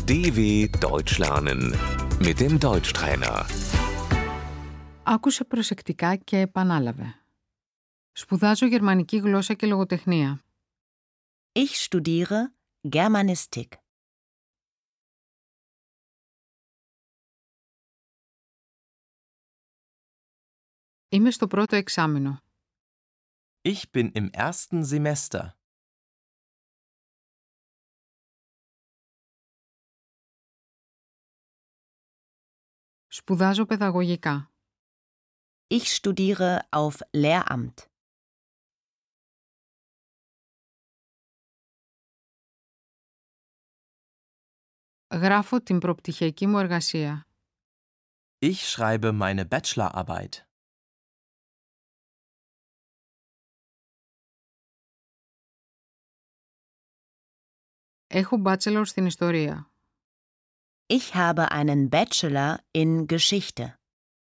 DW Deutsch lernen mit dem Deutschtrainer. Άκουσε προσεκτικά και επανάλαβε. Σπουδάζω γερμανική γλώσσα και λογοτεχνία. Ich studiere Germanistik. Είμαι στο πρώτο εξάμηνο. Ich bin im ersten Semester. Σπουδάζω παιδαγωγικά. Ich studiere auf Lehramt. Γράφω την προπτυχιακή μου εργασία. Ich schreibe meine Bachelorarbeit. Έχω bachelor στην ιστορία. Ich habe einen Bachelor in Geschichte.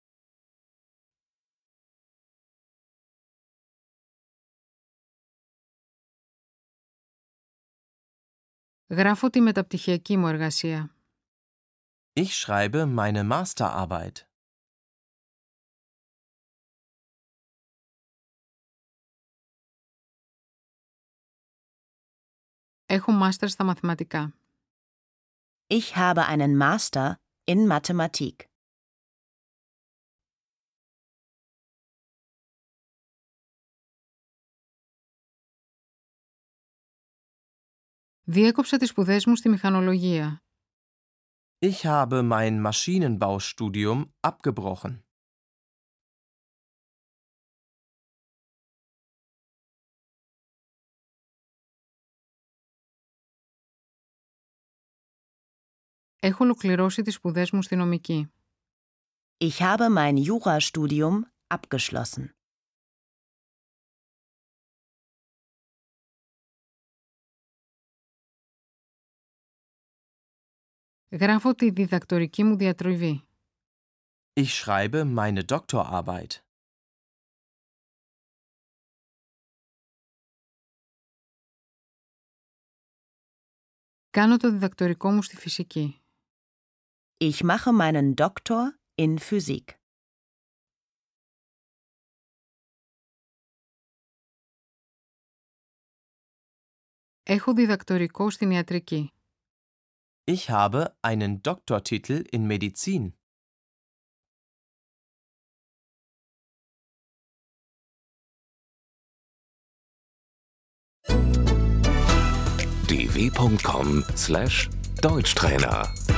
Γράφω τη μεταπτυχιακή μου εργασία. Ich schreibe meine Masterarbeit. Έχω μάστερ στα μαθηματικά. Ich habe einen Master in Mathematik. Διέκοψα τις σπουδές μου στη μηχανολογία. Ich habe mein Maschinenbaustudium abgebrochen. Έχω ολοκληρώσει τις σπουδές μου στη νομική. Ich habe mein Jurastudium abgeschlossen. Γράφω τη διδακτορική μου διατριβή. Ich schreibe meine Doktorarbeit. Κάνω το διδακτορικό μου στη φυσική. Ich mache meinen Doktor in Physik. Έχω διδακτορικό στην ιατρική. Ich habe einen Doktortitel in Medizin. dw.com/Deutschtrainer